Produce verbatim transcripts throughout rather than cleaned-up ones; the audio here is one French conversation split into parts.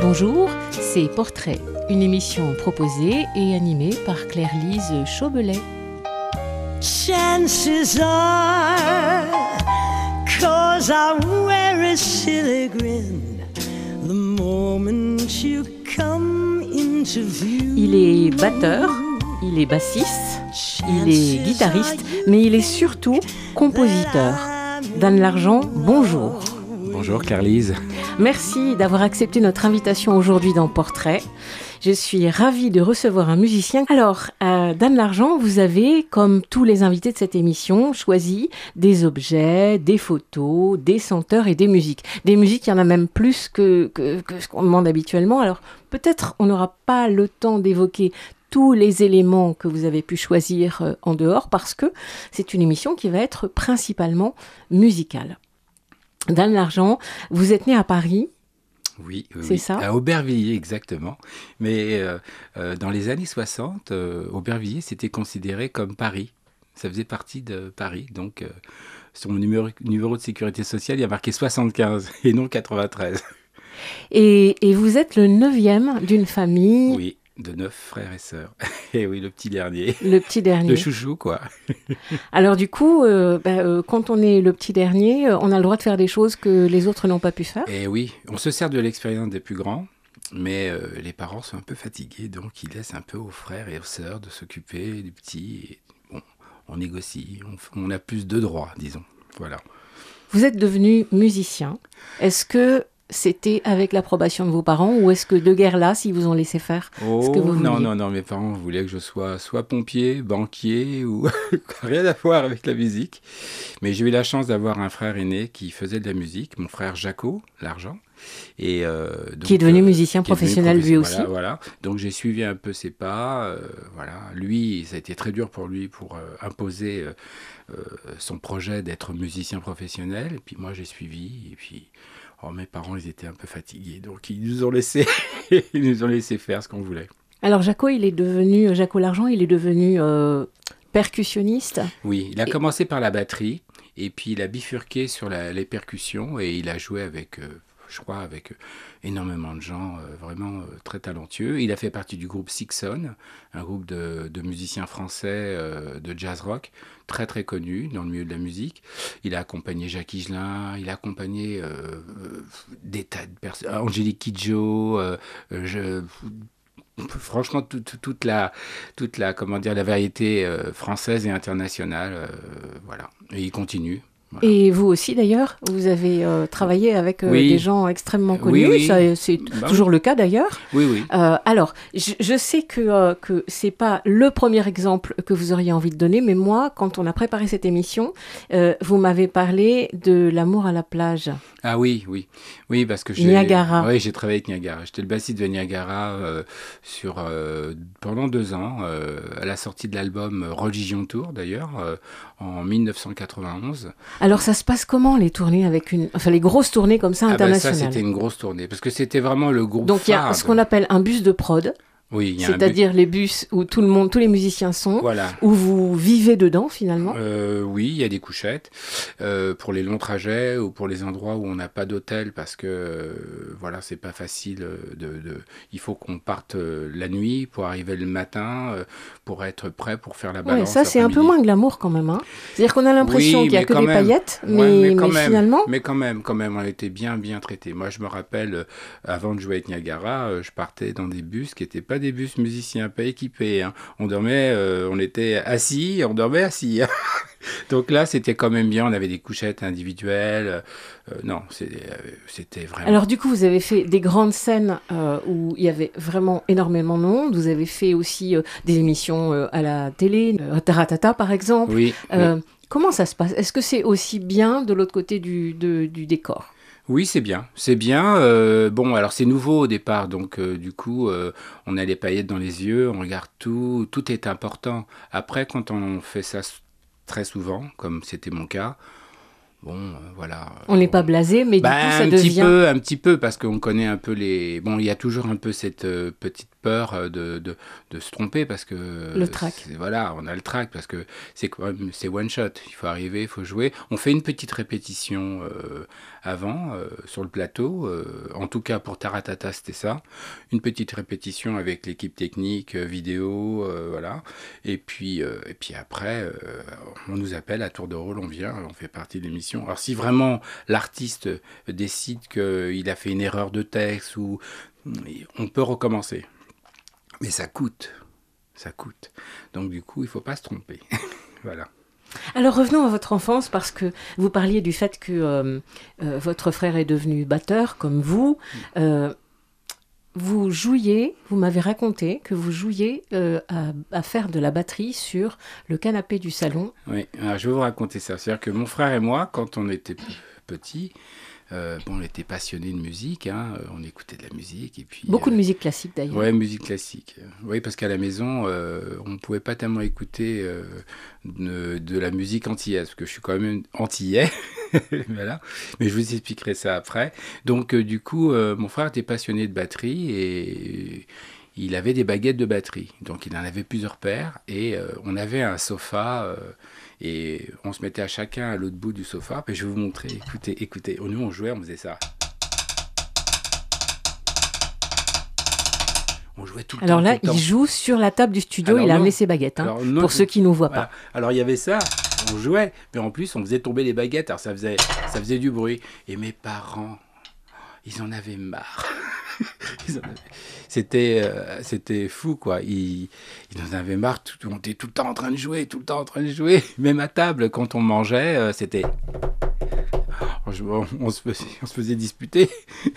Bonjour, c'est Portrait, une émission proposée et animée par Claire-Lise Chaubelet. Chances are, 'cause I wear a silly grin, the moment you come into view. Il est batteur, il est bassiste, il est guitariste, mais il est surtout compositeur. Dan Largent, bonjour. Bonjour Claire-Lise. Merci d'avoir accepté notre invitation aujourd'hui dans Portrait. Je suis ravie de recevoir un musicien. Alors, euh, Dan Largent, vous avez, comme tous les invités de cette émission, choisi des objets, des photos, des senteurs et des musiques. Des musiques, il y en a même plus que, que, que ce qu'on demande habituellement. Alors, peut-être on n'aura pas le temps d'évoquer tous les éléments que vous avez pu choisir euh, en dehors, parce que c'est une émission qui va être principalement musicale. Dan Largent, vous êtes né à Paris. Oui, oui, c'est oui. ça. À Aubervilliers, exactement. Mais euh, euh, dans les années soixante, euh, Aubervilliers, c'était considéré comme Paris. Ça faisait partie de Paris. Donc, euh, sur mon numéro, numéro de sécurité sociale, il y a marqué soixante-quinze et non quatre-vingt-treize. Et, et vous êtes le neuvième d'une famille. Oui, de neuf frères et sœurs. Et oui, le petit dernier. Le petit dernier. Le chouchou, quoi. Alors du coup, euh, bah, euh, quand on est le petit dernier, euh, on a le droit de faire des choses que les autres n'ont pas pu faire. Et oui, on se sert de l'expérience des plus grands, mais euh, les parents sont un peu fatigués, donc ils laissent un peu aux frères et aux sœurs de s'occuper du petit. Et, bon, on négocie, on, on a plus de droits, disons. Voilà. Vous êtes devenu musicien. Est-ce que c'était avec l'approbation de vos parents ou est-ce que de guerre là, s'ils vous ont laissé faire oh, ce que vous non, vouliez? non, non, mes parents voulaient que je sois soit pompier, banquier ou rien à voir avec la musique. Mais j'ai eu la chance d'avoir un frère aîné qui faisait de la musique, mon frère Jaco Largent. Et euh, donc, qui est devenu euh, musicien professionnel lui aussi. Voilà, voilà. Donc j'ai suivi un peu ses pas. Euh, voilà. Lui, ça a été très dur pour lui pour euh, imposer euh, euh, son projet d'être musicien professionnel. Et puis moi, j'ai suivi. Et puis... Oh, mes parents, ils étaient un peu fatigués, donc ils nous ont laissé, ils nous ont laissé faire ce qu'on voulait. Alors Jaco, il est devenu, Jaco Largent, il est devenu euh, percussionniste. Oui, il a et... commencé par la batterie, et puis il a bifurqué sur la, les percussions, et il a joué avec, euh, je crois, avec euh, énormément de gens euh, vraiment euh, très talentueux. Il a fait partie du groupe Sixon, un groupe de, de musiciens français euh, de jazz rock, très très connu dans le milieu de la musique. Il a accompagné Jacques Higelin, il a accompagné euh, euh, des tas de personnes, Angélique Kidjo, euh, je... franchement tout, tout, toute la toute la comment dire la variété euh, française et internationale, euh, voilà. Et il continue. Voilà. Et vous aussi d'ailleurs, vous avez euh, travaillé avec euh, oui. des gens extrêmement connus, oui, oui. Ça, c'est bah, toujours le cas d'ailleurs. Oui, oui. Euh, alors, je, je sais que, euh, que c'est pas le premier exemple que vous auriez envie de donner, mais moi, quand on a préparé cette émission, euh, vous m'avez parlé de l'amour à la plage. Ah oui, oui, oui, parce que j'ai, Niagara. Oui, j'ai travaillé avec Niagara. J'étais le bassiste de Niagara euh, sur euh, pendant deux ans, euh, à la sortie de l'album Religion Tour d'ailleurs, euh, en dix-neuf cent quatre-vingt-onze. Alors ça se passe comment les tournées avec une, enfin les grosses tournées comme ça internationales? Ah ben ça c'était une grosse tournée parce que c'était vraiment le groupe. Donc il y a ce qu'on appelle un bus de prod. Oui, il y a c'est-à-dire bu- les bus où tout le monde, tous les musiciens sont, voilà. où vous vivez dedans finalement. Euh, oui, il y a des couchettes euh, pour les longs trajets ou pour les endroits où on n'a pas d'hôtel parce que euh, voilà, c'est pas facile. De, de, il faut qu'on parte euh, la nuit pour arriver le matin euh, pour être prêt pour faire la balance. Ouais, ça c'est un peu moins glamour quand même. Hein. C'est-à-dire qu'on a l'impression oui, qu'il n'y a que des même. paillettes, mais, ouais, mais, mais même, finalement. Mais quand même, quand même, on était bien, bien traités. Moi, je me rappelle, euh, avant de jouer avec Niagara, euh, je partais dans des bus qui n'étaient pas des bus musiciens, pas équipés. Hein. On dormait, euh, on était assis, on dormait assis. Hein. Donc là, c'était quand même bien. On avait des couchettes individuelles. Euh, non, c'était, euh, c'était vraiment... Alors du coup, vous avez fait des grandes scènes euh, où il y avait vraiment énormément de monde. Vous avez fait aussi euh, des émissions euh, à la télé, euh, Taratata par exemple. Oui. Euh, oui. Comment ça se passe? Est-ce que c'est aussi bien de l'autre côté du, de, du décor? Oui, c'est bien, c'est bien. Euh, bon, alors c'est nouveau au départ, donc euh, du coup, euh, on a les paillettes dans les yeux, on regarde tout, tout est important. Après, quand on fait ça très souvent, comme c'était mon cas, bon, euh, voilà. On n'est pas blasé, mais bah, du coup, ça un devient... petit peu, un petit peu, parce qu'on connaît un peu les... Bon, il y a toujours un peu cette euh, petite peur euh, de, de, de se tromper parce que... Le track. c'est- Voilà, on a le track parce que c'est quand même- c'est one shot. Il faut arriver, il faut jouer. On fait une petite répétition euh, avant euh, sur le plateau. euh, en tout cas, pour Taratata, c'était ça. Une petite répétition avec l'équipe technique, euh, vidéo, euh, voilà. Et puis, euh, et puis après, euh, on nous appelle à tour de rôle, on vient, on fait partie de l'émission. Alors si vraiment l'artiste décide qu'il a fait une erreur de texte, ou on peut recommencer. Mais ça coûte, ça coûte. Donc du coup, il ne faut pas se tromper. Voilà. Alors revenons à votre enfance parce que vous parliez du fait que euh, euh, votre frère est devenu batteur comme vous. Euh, vous jouiez, vous m'avez raconté que vous jouiez euh, à, à faire de la batterie sur le canapé du salon. Oui, alors je vais vous raconter ça. C'est-à-dire que mon frère et moi, quand on était p- petits, euh, bon, on était passionnés de musique, hein, euh, on écoutait de la musique. Et puis, Beaucoup euh, de musique classique d'ailleurs. Ouais, musique classique. Oui, parce qu'à la maison, euh, on ne pouvait pas tellement écouter euh, de, de la musique antillaise, parce que je suis quand même antillais. Voilà. Mais je vous expliquerai ça après. Donc, euh, du coup, euh, mon frère était passionné de batterie et il avait des baguettes de batterie. Donc, il en avait plusieurs paires et euh, on avait un sofa euh, et on se mettait à chacun à l'autre bout du sofa. Puis je vais vous montrer. Écoutez, écoutez. Nous, on jouait, on faisait ça. On jouait tout le Alors temps, là, tout le temps. il joue sur la table du studio, Alors il a non. amené ses baguettes, hein, Alors non, pour je- ceux qui ne nous voient Voilà. pas. Alors il y avait ça, on jouait, mais en plus on faisait tomber les baguettes, alors ça faisait, ça faisait du bruit. Et mes parents, ils en avaient marre. Ils en avaient- C'était, euh, c'était fou quoi. Ils, ils en avaient marre. Tout, on était tout le temps en train de jouer, tout le temps en train de jouer. Même à table, quand on mangeait, euh, c'était. Franchement, on se faisait, on se faisait disputer.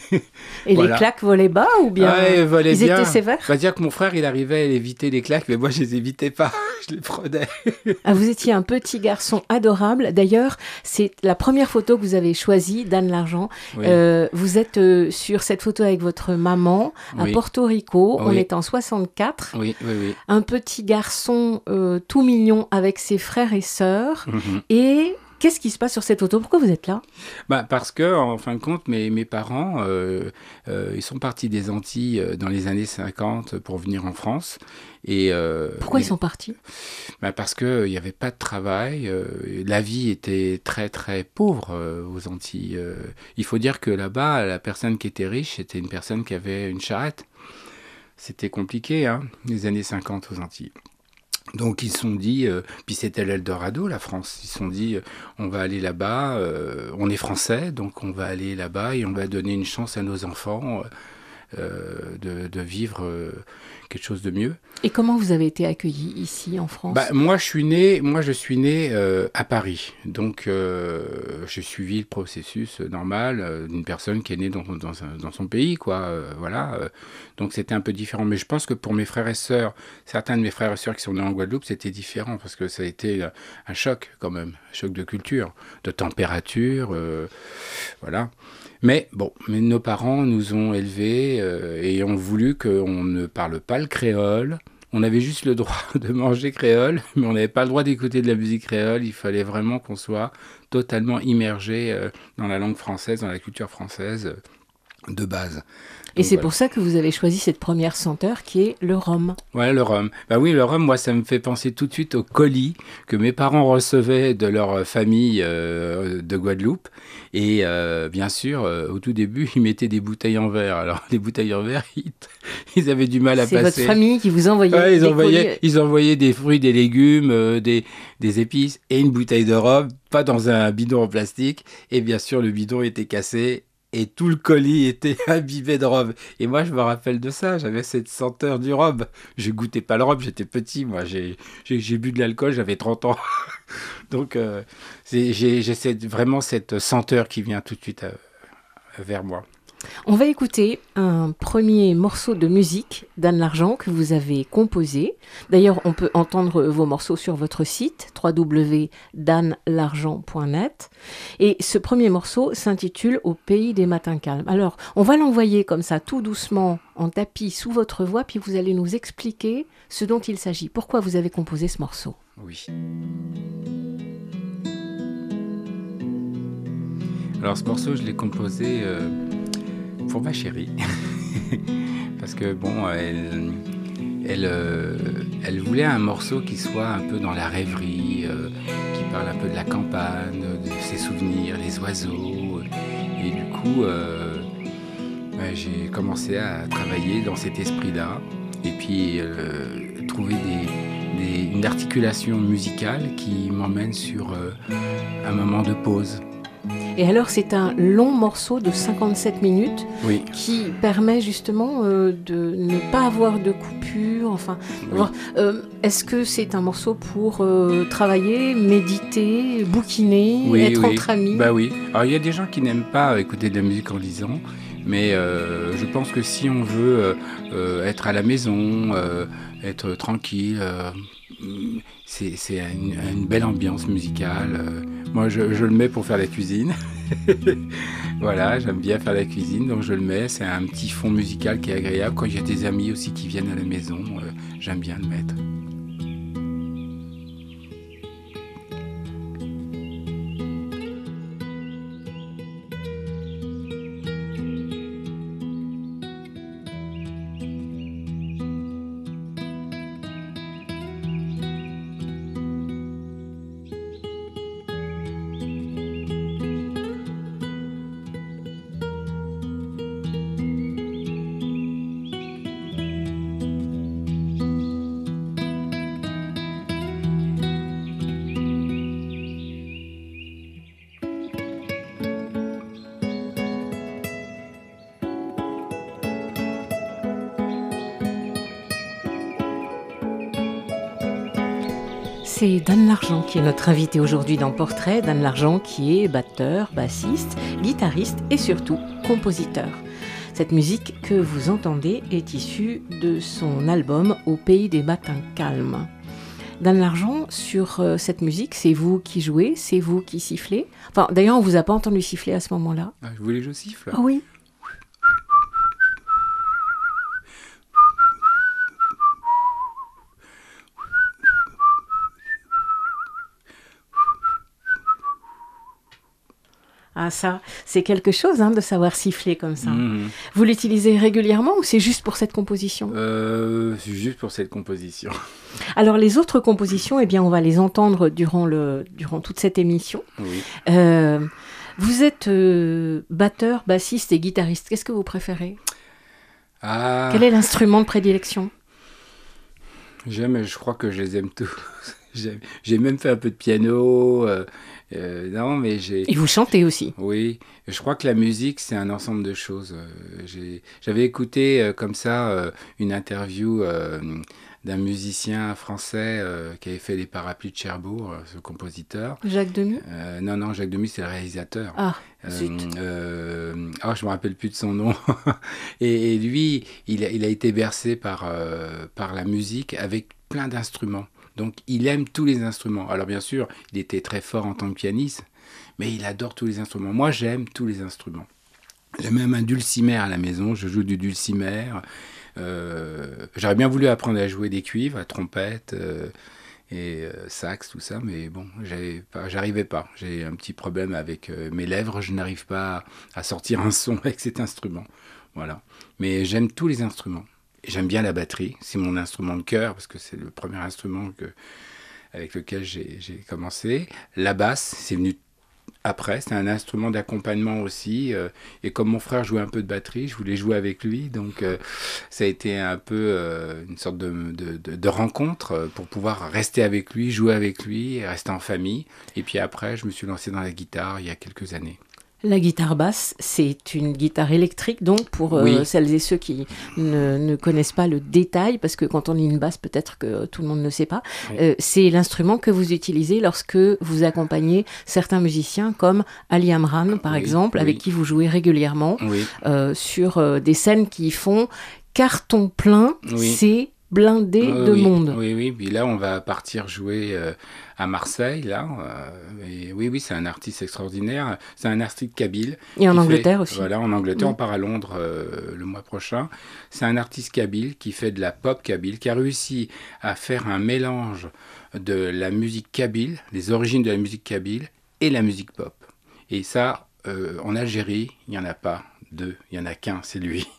Et Voilà. les claques volaient bas ou bien Ouais, volait ils bien. étaient sévères? On va dire que mon frère, il arrivait à éviter les claques, mais moi, je les évitais pas. Je les prenais. Ah, vous étiez un petit garçon adorable. D'ailleurs, c'est la première photo que vous avez choisie d'Anne Largent. Oui. Euh, vous êtes euh, sur cette photo avec votre maman à Oui. Porto Rico. On Oui. est en soixante-quatre. Oui, oui, oui. Un petit garçon euh, tout mignon avec ses frères et sœurs. Mhm. Et qu'est-ce qui se passe sur cette photo? Pourquoi vous êtes là? Bah, parce que, en fin de compte, mes, mes parents, euh, euh, ils sont partis des Antilles euh, dans les années cinquante pour venir en France. Et, euh, Pourquoi et- ils sont partis? bah, parce qu'il n'y avait pas de travail. euh, la vie était très, très pauvre euh, aux Antilles. euh. Il faut dire que là-bas, la personne qui était riche, c'était une personne qui avait une charrette. C'était compliqué, hein, les années cinquante aux Antilles. Donc ils se sont dit, euh, puis c'était l'Eldorado, la France, ils se sont dit, euh, on va aller là-bas, euh, on est français, donc on va aller là-bas et on va donner une chance à nos enfants euh, de, de vivre euh, quelque chose de mieux. Et comment vous avez été accueillis ici en France? Bah, moi, je suis né, moi, je suis né euh, à Paris, donc euh, j'ai suivi le processus normal euh, d'une personne qui est née dans, dans, un- dans son pays, quoi. euh, voilà. euh. donc c'était un peu différent, mais je pense que pour mes frères et sœurs, certains de mes frères et sœurs qui sont nés en Guadeloupe, c'était différent parce que ça a été euh, un choc quand même, un choc de culture, de température, euh, voilà. Mais bon, mais nos parents nous ont élevés euh, et ont voulu qu'on ne parle pas le créole. On avait juste le droit de manger créole, mais on n'avait pas le droit d'écouter de la musique créole. Il fallait vraiment qu'on soit totalement immergé euh, dans la langue française, dans la culture française euh, de base. Et Donc, c'est voilà. pour ça que vous avez choisi cette première senteur qui est le rhum. Ouais, le rhum. Bah oui, le rhum, moi, ça me fait penser tout de suite aux colis que mes parents recevaient de leur famille euh, de Guadeloupe. Et euh, bien sûr, euh, au tout début, ils mettaient des bouteilles en verre. Alors, les bouteilles en verre, ils, ils avaient du mal à C'est passer. votre famille qui vous envoyait Ouais, ils, des envoyaient, colis. ils envoyaient des fruits, des légumes, euh, des, des épices et une bouteille de rhum, pas dans un bidon en plastique. Et bien sûr, le bidon était cassé et tout le colis était imbibé de rhum. Et moi, je me rappelle de ça, j'avais cette senteur du rhum. Je goûtais pas le rhum, j'étais petit, moi, j'ai, j'ai, j'ai bu de l'alcool, j'avais trente ans. Donc, euh, c'est, j'ai, j'ai cette- vraiment cette senteur qui vient tout de suite euh, vers moi. On va écouter un premier morceau de musique d'Anne Largent que vous avez composé. D'ailleurs, on peut entendre vos morceaux sur votre site w w w point dan largent point net. Et ce premier morceau s'intitule Au pays des matins calmes. Alors, on va l'envoyer comme ça, tout doucement, en tapis sous votre voix, puis vous allez nous expliquer ce dont il s'agit. Pourquoi vous avez composé ce morceau? Oui. Alors ce morceau, je l'ai composé euh, pour ma chérie. parce que bon, elle, elle, euh, elle voulait un morceau qui soit un peu dans la rêverie, euh, qui parle un peu de la campagne, de ses souvenirs, les oiseaux. Et du coup, euh, ouais, j'ai commencé à travailler dans cet esprit-là, et puis euh, trouver des, des, une articulation musicale qui m'emmène sur euh, un moment de pause. Et alors, c'est un long morceau de cinquante-sept minutes oui. qui permet justement euh, de ne pas avoir de coupure. Enfin, oui. euh, est-ce que c'est un morceau pour euh, travailler, méditer, bouquiner, oui, être oui. entre amis? Bah oui. Alors, il y a des gens qui n'aiment pas écouter de la musique en lisant, mais euh, je pense que si on veut euh, euh, être à la maison, euh, être tranquille, euh, c'est, c'est une, une belle ambiance musicale. Euh, moi, je, je le mets pour faire la cuisine. Voilà, j'aime bien faire la cuisine, donc je le mets. C'est un petit fond musical qui est agréable. Quand il y a des amis aussi qui viennent à la maison, euh, j'aime bien le mettre. C'est Dan Largent qui est notre invité aujourd'hui dans Portrait. Dan Largent qui est batteur, bassiste, guitariste et surtout compositeur. Cette musique que vous entendez est issue de son album Au pays des matins calmes. Dan Largent, sur euh, cette musique, c'est vous qui jouez, c'est vous qui sifflez. Enfin, d'ailleurs, on ne vous a pas entendu siffler à ce moment-là. Ah, vous voulez que je siffle ? Ah oui. Ah ça, c'est quelque chose hein, de savoir siffler comme ça. Mmh. Vous l'utilisez régulièrement ou c'est juste pour cette composition ? euh, C'est juste pour cette composition. Alors les autres compositions, eh bien, on va les entendre durant, le, durant toute cette émission. Oui. Euh, vous êtes euh, batteur, bassiste et guitariste. Qu'est-ce que vous préférez ? ah. Quel est l'instrument de prédilection ? J'aime, je crois que je les aime tous. J'ai, j'ai même fait un peu de piano. Euh, euh, non, mais j'ai. Et vous chantez aussi ? Oui, je crois que la musique, c'est un ensemble de choses. Euh, j'ai, j'avais écouté euh, comme ça euh, une interview euh, d'un musicien français euh, qui avait fait les Parapluies de Cherbourg, euh, ce compositeur. Jacques Demy ? euh, Non, non, Jacques Demy, c'est le réalisateur. Ah, euh, zut. Euh, oh, je me rappelle plus de son nom. et, et lui, il a, il a été bercé par, euh, par la musique avec plein d'instruments. Donc, il aime tous les instruments. Alors, bien sûr, il était très fort en tant que pianiste, mais il adore tous les instruments. Moi, j'aime tous les instruments. J'ai même un dulcimer à la maison. Je joue du dulcimer. Euh, j'aurais bien voulu apprendre à jouer des cuivres, la trompette euh, et euh, sax, tout ça, mais bon, j'avais pas, j'arrivais pas. J'ai un petit problème avec euh, mes lèvres. Je n'arrive pas à sortir un son avec cet instrument. Voilà. Mais j'aime tous les instruments. J'aime bien la batterie, c'est mon instrument de cœur, parce que c'est le premier instrument que, avec lequel j'ai, j'ai commencé. La basse, c'est venu après, c'est un instrument d'accompagnement aussi. Euh, et comme mon frère jouait un peu de batterie, je voulais jouer avec lui. Donc euh, ça a été un peu euh, une sorte de, de, de, de rencontre pour pouvoir rester avec lui, jouer avec lui, rester en famille. Et puis après, je me suis lancé dans la guitare il y a quelques années. La guitare basse, c'est une guitare électrique, donc pour euh, oui. celles et ceux qui ne, ne connaissent pas le détail, parce que quand on dit une basse, peut-être que tout le monde ne sait pas, oui. euh, c'est l'instrument que vous utilisez lorsque vous accompagnez certains musiciens comme Ali Amran, par oui, exemple, oui. avec qui vous jouez régulièrement, oui. euh, sur euh, des scènes qui font carton plein, oui. c'est blindé euh, de oui. monde. Oui, oui, puis là, on va partir jouer... Euh, à Marseille, là. Euh, et oui, oui, c'est un artiste extraordinaire. C'est un artiste kabyle. Et en Angleterre fait, aussi. Voilà, en Angleterre. Mmh. On part à Londres euh, le mois prochain. C'est un artiste kabyle qui fait de la pop kabyle, qui a réussi à faire un mélange de la musique kabyle, les origines de la musique kabyle et la musique pop. Et ça, euh, en Algérie, il n'y en a pas deux, il n'y en a qu'un, c'est lui.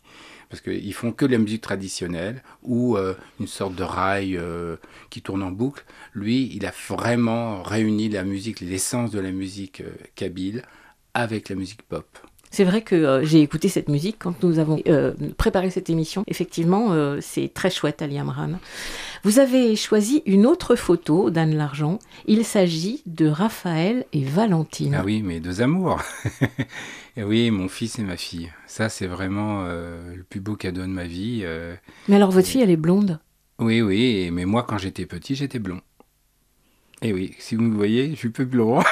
parce qu'ils font que de la musique traditionnelle ou euh, une sorte de rail euh, qui tourne en boucle. Lui, il a vraiment réuni la musique, l'essence de la musique euh, kabyle avec la musique pop. C'est vrai que euh, j'ai écouté cette musique quand nous avons euh, préparé cette émission. Effectivement, euh, c'est très chouette, Ali Amran. Vous avez choisi une autre photo d'Anne Largent. Il s'agit de Raphaël et Valentine. Ah oui, mes deux amours. Et oui, mon fils et ma fille. Ça, c'est vraiment euh, le plus beau cadeau de ma vie. Euh, Mais alors, votre et... fille, elle est blonde? Oui, oui, mais moi, quand j'étais petit, j'étais blond. Et oui, si vous me voyez, je suis peu blond.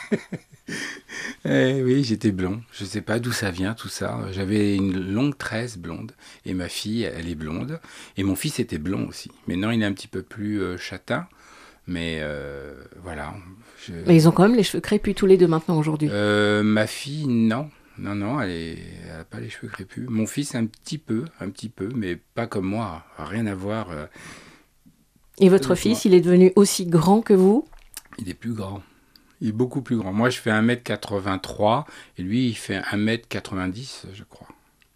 Eh oui, j'étais blond. Je ne sais pas d'où ça vient, tout ça. J'avais une longue tresse blonde. Et ma fille, elle est blonde. Et mon fils était blond aussi. Maintenant, il est un petit peu plus euh, châtain. Mais euh, voilà. Je... Mais ils ont quand même les cheveux crépus tous les deux maintenant, aujourd'hui. Euh, ma fille, non. Non, non, elle n'a pas les cheveux crépus. Mon fils, un petit peu, un petit peu, mais pas comme moi. Rien à voir. Euh... Et votre fils, il est devenu aussi grand que vous? Il est plus grand. Il est beaucoup plus grand. Moi, je fais un mètre quatre-vingt-trois et lui, il fait un mètre quatre-vingt-dix, je crois.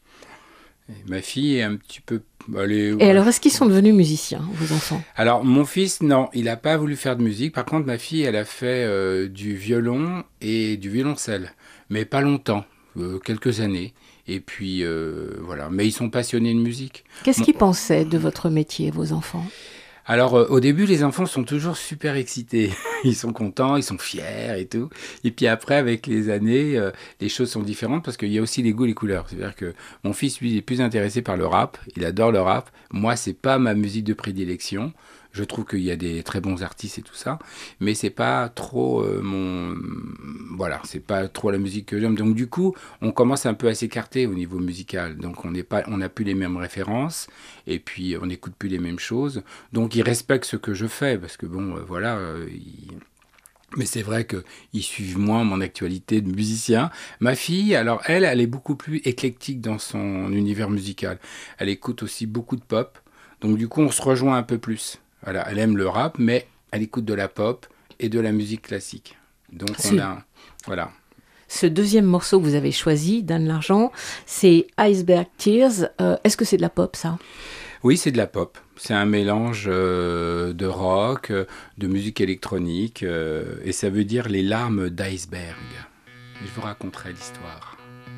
Et ma fille est un petit peu... Allez, et ouais, alors, est-ce qu'ils sont devenus musiciens, vos enfants? Alors, mon fils, non, il n'a pas voulu faire de musique. Par contre, ma fille, elle a fait euh, du violon et du violoncelle. Mais pas longtemps, euh, quelques années. Et puis, euh, voilà. Mais ils sont passionnés de musique. Qu'est-ce Mon... qu'ils pensaient de votre métier, vos enfants? Alors, euh, au début, les enfants sont toujours super excités. Ils sont contents, ils sont fiers et tout. Et puis après, avec les années, euh, les choses sont différentes parce qu'il y a aussi les goûts et les couleurs. C'est-à-dire que mon fils, lui, il est plus intéressé par le rap. Il adore le rap. Moi, c'est pas ma musique de prédilection. Je trouve qu'il y a des très bons artistes et tout ça, mais c'est pas trop euh, mon... Voilà, c'est pas trop la musique que j'aime. Donc du coup, on commence un peu à s'écarter au niveau musical. Donc on n'est pas, on n'a plus les mêmes références, et puis on n'écoute plus les mêmes choses. Donc ils respectent ce que je fais, parce que bon, euh, voilà... Euh, ils... Mais c'est vrai qu'ils suivent moins mon actualité de musicien. Ma fille, alors elle, elle est beaucoup plus éclectique dans son univers musical. Elle écoute aussi beaucoup de pop. Donc du coup, on se rejoint un peu plus. Voilà, elle aime le rap, mais elle écoute de la pop et de la musique classique. Donc on a... Voilà. Ce deuxième morceau que vous avez choisi, d'Anne Largent, c'est Iceberg Tears. Euh, est-ce que c'est de la pop, ça ? Oui, c'est de la pop. C'est un mélange euh, de rock, euh, de musique électronique, euh, et ça veut dire les larmes d'iceberg. Je vous raconterai l'histoire.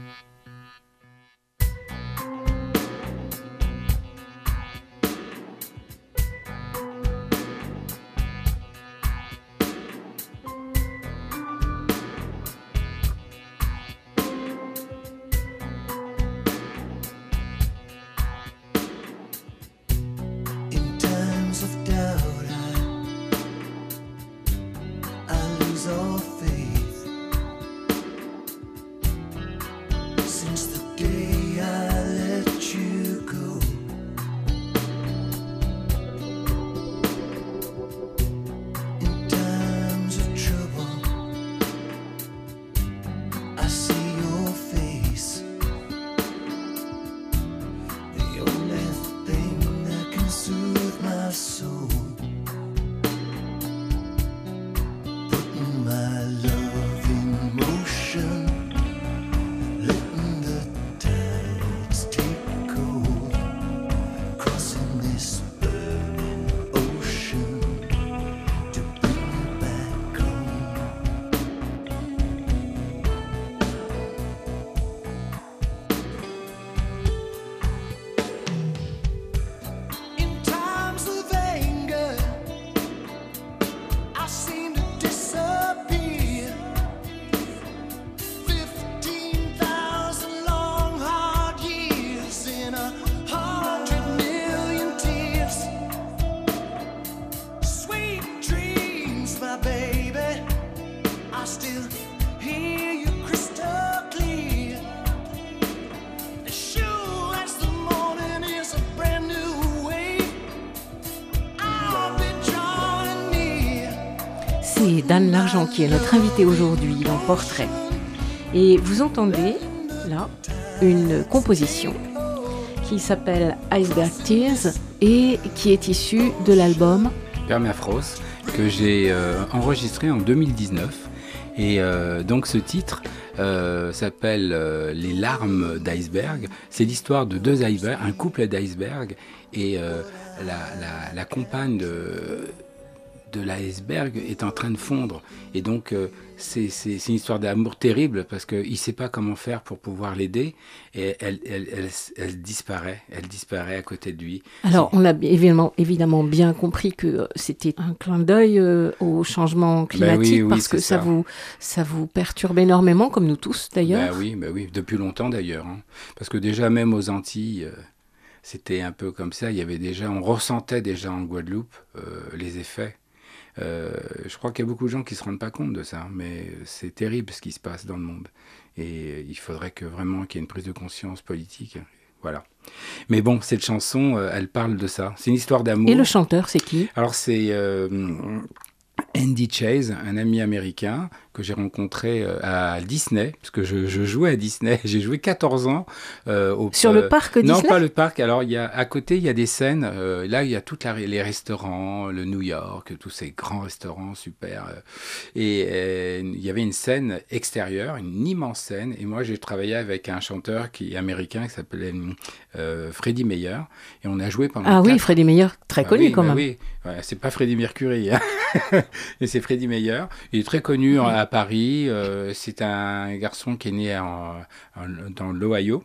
C'est d'Anne Largent qui est notre invitée aujourd'hui dans Portrait. Et vous entendez là une composition qui s'appelle Iceberg Tears et qui est issue de l'album Permafrost que j'ai euh, enregistré en deux mille dix-neuf. Et euh, donc ce titre, euh, s'appelle euh, Les larmes d'iceberg. C'est l'histoire de deux icebergs, un couple d'icebergs, et euh, la, la, la compagne de, de l'iceberg est en train de fondre. Et donc, euh, c'est, c'est, c'est une histoire d'amour terrible parce qu'il ne sait pas comment faire pour pouvoir l'aider. Et elle, elle, elle, elle disparaît, elle disparaît à côté de lui. Alors, c'est... on a évidemment, évidemment bien compris que c'était un clin d'œil euh, au changement climatique, ben oui, oui, parce que ça, ça, vous, ça vous perturbe énormément, comme nous tous d'ailleurs. Ben oui, ben oui, depuis longtemps d'ailleurs. Hein. Parce que déjà, même aux Antilles... Euh, c'était un peu comme ça. Il y avait déjà, on ressentait déjà en Guadeloupe euh, les effets. Euh, je crois qu'il y a beaucoup de gens qui ne se rendent pas compte de ça, mais c'est terrible ce qui se passe dans le monde. Et il faudrait que vraiment qu'il y ait une prise de conscience politique. Voilà. Mais bon, cette chanson, euh, elle parle de ça. C'est une histoire d'amour. Et le chanteur, c'est qui ? Alors c'est euh, Andy Chase, un ami américain que j'ai rencontré à Disney, parce que je, je jouais à Disney, j'ai joué quatorze ans. Euh, au, Sur euh, le parc Disney ? Non, pas le parc. Alors, il y a, à côté, il y a des scènes. Euh, là, il y a tous les restaurants, le New York, tous ces grands restaurants super. Euh, et euh, il y avait une scène extérieure, une immense scène. Et moi, j'ai travaillé avec un chanteur qui est américain qui s'appelait euh, Freddie Mayer. Et on a joué pendant... Ah quatre... oui, Freddie Mayer, très bah connu oui, quand bah même. Oui, ouais, c'est pas Freddie Mercury, hein. Mais c'est Freddie Mayer. Il est très connu mmh. à Paris. Euh, c'est un garçon qui est né en, en, dans l'Ohio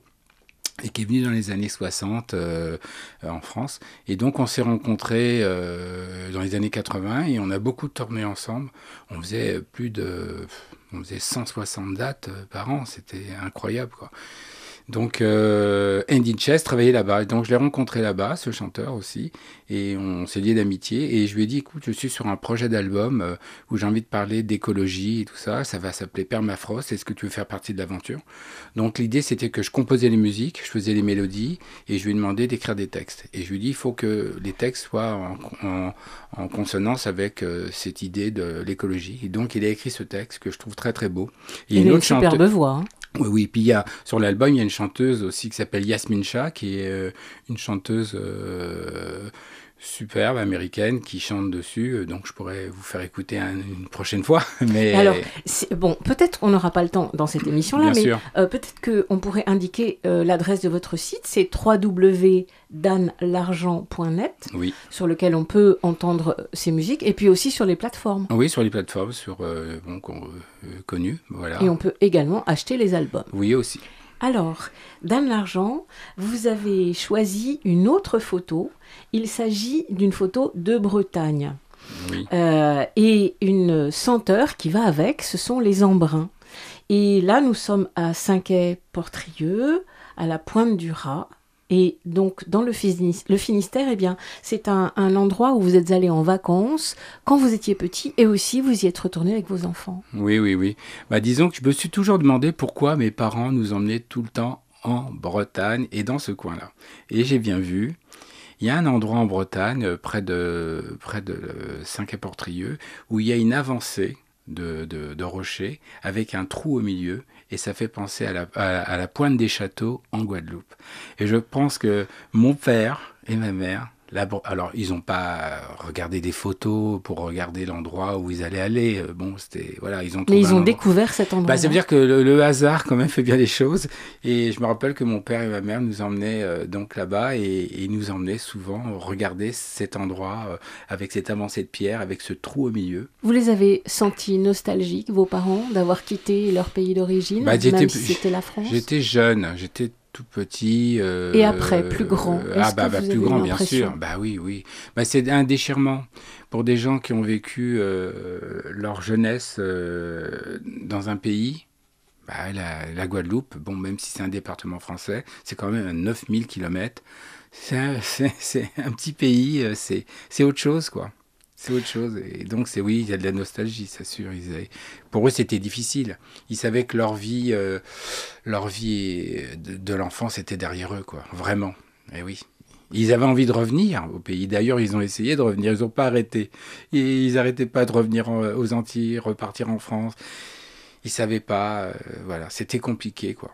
et qui est venu dans les années soixante euh, en France. Et donc, on s'est rencontrés euh, dans les années quatre-vingts et on a beaucoup tourné ensemble. On faisait plus de... On faisait cent soixante dates par an. C'était incroyable, quoi. Donc, euh, Andy Chase travaillait là-bas. Donc, je l'ai rencontré là-bas, ce chanteur aussi. Et on s'est lié d'amitié. Et je lui ai dit, écoute, je suis sur un projet d'album euh, où j'ai envie de parler d'écologie et tout ça. Ça va s'appeler Permafrost. Est-ce que tu veux faire partie de l'aventure ? Donc, l'idée, c'était que je composais les musiques, je faisais les mélodies. Et je lui ai demandé d'écrire des textes. Et je lui ai dit, il faut que les textes soient en, en, en consonance avec euh, cette idée de l'écologie. Et donc, il a écrit ce texte que je trouve très, très beau. Il, il a une, une superbe chante... voix, hein. Oui, oui, puis il y a, sur l'album, il y a une chanteuse aussi qui s'appelle Yasmine Shah, qui est euh, une chanteuse euh, superbe, américaine, qui chante dessus. Donc, je pourrais vous faire écouter un, une prochaine fois. Mais... Alors, bon, peut-être qu'on n'aura pas le temps dans cette émission-là, Bien mais euh, peut-être qu'on pourrait indiquer euh, l'adresse de votre site. C'est w w w point dan largent point net, oui. sur lequel on peut entendre ces musiques, et puis aussi sur les plateformes. Oui, sur les plateformes, sur euh, bon, euh, connues, voilà. Et on peut également acheter les albums. Oui, aussi. Alors, Dan Largent, vous avez choisi une autre photo. Il s'agit d'une photo de Bretagne. Oui. Euh, et une senteur qui va avec, ce sont les embruns. Et là, nous sommes à Saint-Quay-Portrieux, à la Pointe du Raz. Et donc, dans le, Finis- le Finistère, eh bien, c'est un, un endroit où vous êtes allé en vacances quand vous étiez petit et aussi vous y êtes retourné avec vos enfants. Oui, oui, oui. Bah, disons que je me suis toujours demandé pourquoi mes parents nous emmenaient tout le temps en Bretagne et dans ce coin-là. Et j'ai bien vu, il y a un endroit en Bretagne, près de, près de Saint-Quay-Portrieux, où il y a une avancée de, de, de rochers avec un trou au milieu. Et ça fait penser à la, à, à la Pointe des Châteaux en Guadeloupe. Et je pense que mon père et ma mère, là, alors ils n'ont pas regardé des photos pour regarder l'endroit où ils allaient aller. Bon, c'était voilà, ils ont. Mais ils ont découvert cet endroit. Bah, ça veut dire que le, le hasard quand même fait bien les choses. Et je me rappelle que mon père et ma mère nous emmenaient euh, donc là-bas et, et ils nous emmenaient souvent regarder cet endroit euh, avec cette avancée de pierre, avec ce trou au milieu. Vous les avez sentis nostalgiques, vos parents, d'avoir quitté leur pays d'origine, bah, même si c'était la France ? J'étais jeune, j'étais tout petit. Euh, et après, plus grand. Euh, ah bah, bah plus grand, bien sûr. Bah oui, oui. Bah, c'est un déchirement pour des gens qui ont vécu euh, leur jeunesse euh, dans un pays. Bah, la, la Guadeloupe, bon, même si c'est un département français, c'est quand même à neuf mille kilomètres. C'est un, c'est, c'est un petit pays, c'est, c'est autre chose, quoi. C'est autre chose. Et donc, c'est oui, il y a de la nostalgie, c'est sûr. Ils avaient... Pour eux, c'était difficile. Ils savaient que leur vie, euh, leur vie de, de l'enfance était derrière eux, quoi. Vraiment. Et oui. Ils avaient envie de revenir au pays. D'ailleurs, ils ont essayé de revenir. Ils n'ont pas arrêté. Et ils n'arrêtaient pas de revenir en, aux Antilles, repartir en France. Ils ne savaient pas. Euh, voilà. C'était compliqué, quoi.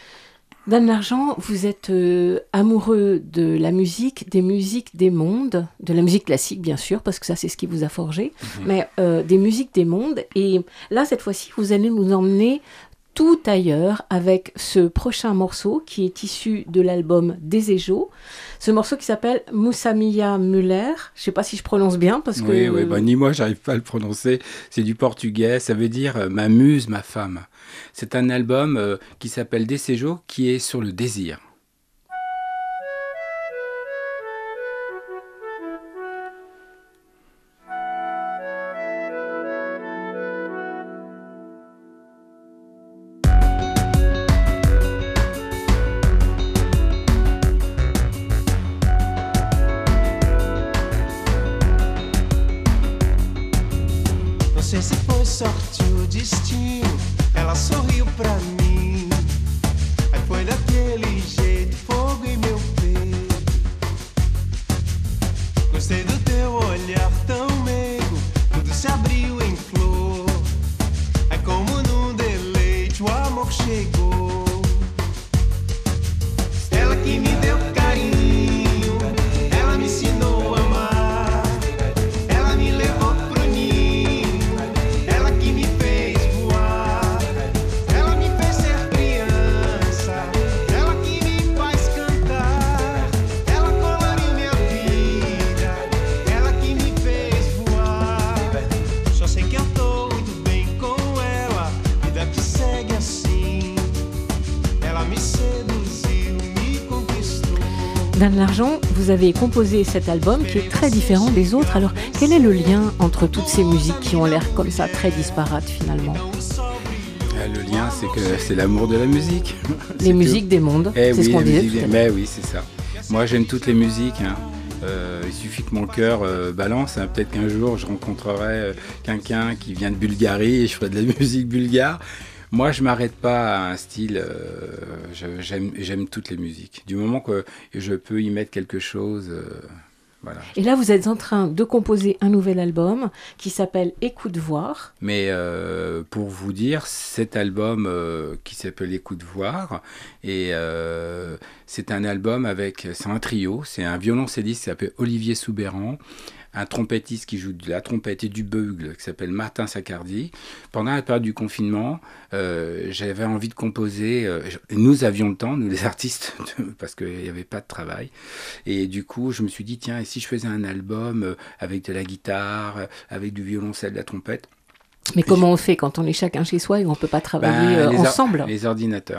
Dan Largent, vous êtes euh, amoureux de la musique, des musiques des mondes, de la musique classique bien sûr, parce que ça c'est ce qui vous a forgé, mmh. mais euh, des musiques des mondes. Et là, cette fois-ci, vous allez nous emmener tout ailleurs avec ce prochain morceau qui est issu de l'album Desejo. Ce morceau qui s'appelle Moussamia Muller. Je ne sais pas si je prononce bien parce que... Oui, oui bah, ni moi, j'arrive pas à le prononcer. C'est du portugais. Ça veut dire euh, ma muse, ma femme. C'est un album euh, qui s'appelle Desejo, qui est sur le désir. Sorte o destino, ela sorriu pra mim. Aí foi daquele jeito, fogo em meu peito. Gostei do teu olhar tão meigo, tudo se abriu em flor. Aí como num deleite o amor chegou. Ela que me deu carinho, ela me ensinou a amar. Ela me levou pro ninho, ela que me fez voar. Ela me fez ser criança, ela que me faz cantar. Ela coloriu minha vida, ela que me fez voar. Só sei que eu tô muito bem com ela, vida que segue assim. Ela me seduziu, me conquistou. Dan L'Argent, vous avez composé cet album qui est très différent des autres. Alors, quel est le lien entre toutes ces musiques qui ont l'air comme ça très disparates finalement? Ah, le lien, c'est que c'est l'amour de la musique. Les musiques des mondes, Eh c'est oui, ce qu'on les disait musiques tout à des- l'heure. Mais oui, c'est ça. Moi, j'aime toutes les musiques. Hein. Euh, il suffit que mon cœur euh, balance. Hein. Peut-être qu'un jour, je rencontrerai euh, quelqu'un qui vient de Bulgarie et je ferai de la musique bulgare. Moi, je m'arrête pas à un style. euh, je- j'aime, j'aime toutes les musiques. Du moment que je peux y mettre quelque chose, euh, voilà. Et là, vous êtes en train de composer un nouvel album qui s'appelle Écoute voir. Mais euh, pour vous dire, cet album euh, qui s'appelle Écoute voir, et euh, c'est un album avec, c'est un trio, c'est un violoncelliste qui s'appelle Olivier Soubéran, un trompettiste qui joue de la trompette et du bugle qui s'appelle Martin Sacardi. Pendant la période du confinement, euh, j'avais envie de composer. Euh, nous avions le temps, nous les artistes, de- parce qu'il n'y avait pas de travail. Et du coup, je me suis dit, tiens, et si je faisais un album euh, avec de la guitare, euh, avec du violoncelle, de la trompette. Mais comment on fait quand on est chacun chez soi et on ne peut pas travailler Ben, euh, les or- ensemble? Les ordinateurs.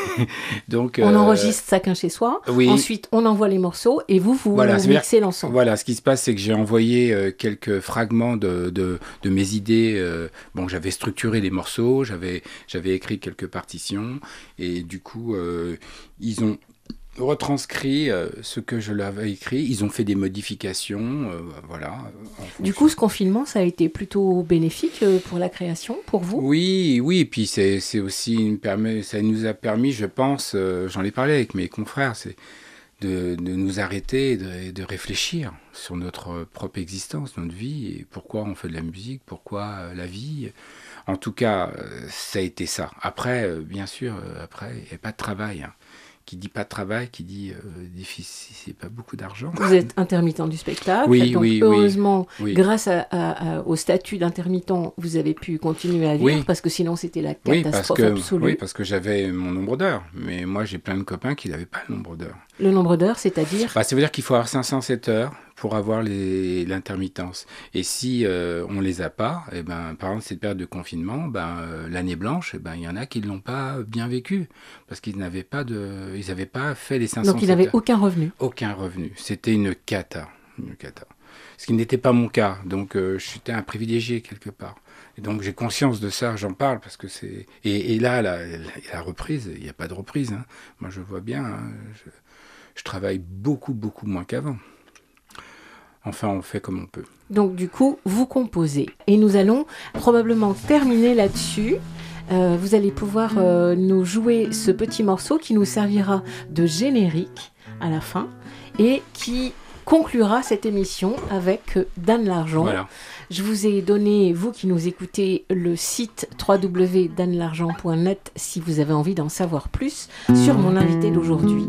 Donc, On euh, enregistre chacun chez soi, oui. ensuite on envoie les morceaux et vous, vous Voilà, c'est-à-dire- mixez l'ensemble. Voilà, ce qui se passe, c'est que j'ai envoyé euh, quelques fragments de, de, de mes idées. euh, bon, j'avais structuré les morceaux, j'avais, j'avais écrit quelques partitions, et du coup, euh, ils ont retranscrit euh, ce que je leur avais écrit. Ils ont fait des modifications, euh, voilà. en Du fonction- coup, ce confinement, ça a été plutôt bénéfique euh, pour la création, pour vous? Oui, oui, et puis c'est, c'est aussi une permet, ça nous a permis, je pense, euh, j'en ai parlé avec mes confrères, c'est de, de nous arrêter et de, et de réfléchir sur notre propre existence, notre vie, et pourquoi on fait de la musique, pourquoi euh, la vie. En tout cas, euh, ça a été ça. Après, euh, bien sûr, euh, après, il n'y a pas de travail. Hein. Qui dit pas de travail, qui dit euh, difficile, c'est pas beaucoup d'argent. Vous êtes intermittent du spectacle, Oui, donc oui, oui. heureusement, Oui. grâce à- à- à- au statut d'intermittent, vous avez pu continuer à vivre, Oui. parce que sinon c'était la Oui, parce catastrophe que, absolue. oui, parce que j'avais mon nombre d'heures. Mais moi, j'ai plein de copains qui n'avaient pas le nombre d'heures. Le nombre d'heures, c'est-à-dire Bah, ça veut dire qu'il faut avoir cinq cent sept heures pour avoir les, l'intermittence. Et si euh, on les a pas, eh ben, par exemple, cette période de confinement, ben, euh, l'année blanche, eh ben, il y en a qui ne l'ont pas bien vécu. Parce qu'ils n'avaient pas, de, ils n'avaient pas fait les cinq cent sept Donc il n'avait heures. aucun revenu. Aucun revenu. C'était une cata. Une cata. Ce qui n'était pas mon cas. Donc, euh, j'étais un privilégié quelque part. Et donc, j'ai conscience de ça, j'en parle parce que c'est. Et, et là, la, la, la reprise, il n'y a pas de reprise. Hein. Moi, je vois bien. Hein. Je, je travaille beaucoup, beaucoup moins qu'avant. Enfin, on fait comme on peut. Donc du coup, vous composez. Et nous allons probablement terminer là-dessus. Euh, vous allez pouvoir euh, nous jouer ce petit morceau qui nous servira de générique à la fin et qui conclura cette émission avec euh, Dan L'Argent. Voilà. Je vous ai donné, vous qui nous écoutez, le site w w w point dan l'argent point net si vous avez envie d'en savoir plus sur mon invité d'aujourd'hui.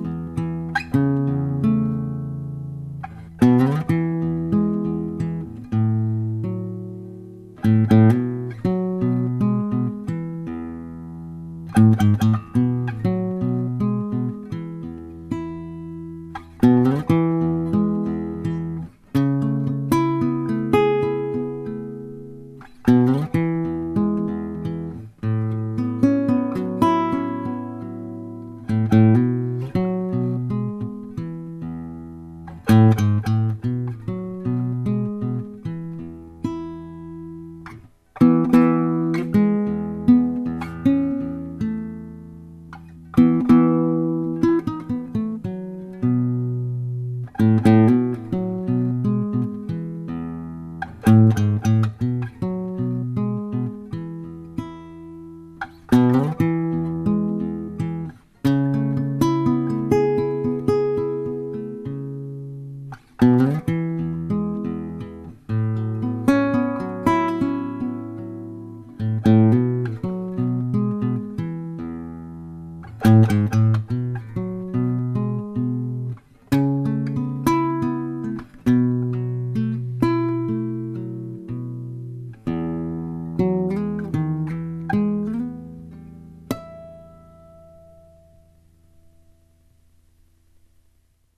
Thank you.